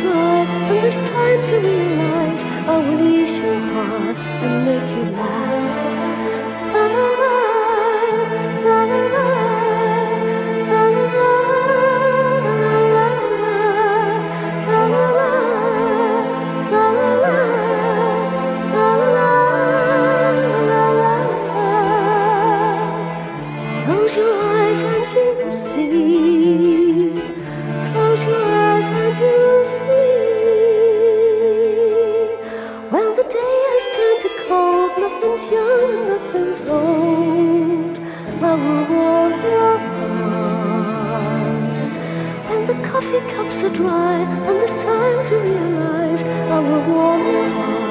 try, and there's time to realize I will ease your heart and make you laugh. La la la, la la la, la la la, la la la, la la la, la la la, la la. Close your eyes and you see. Close your eyes and you see. Well, the day has turned to cold. Nothing's young, nothing's old. I will warm your heart. When the coffee cups are dry and there's time to realize, I will warm your heart.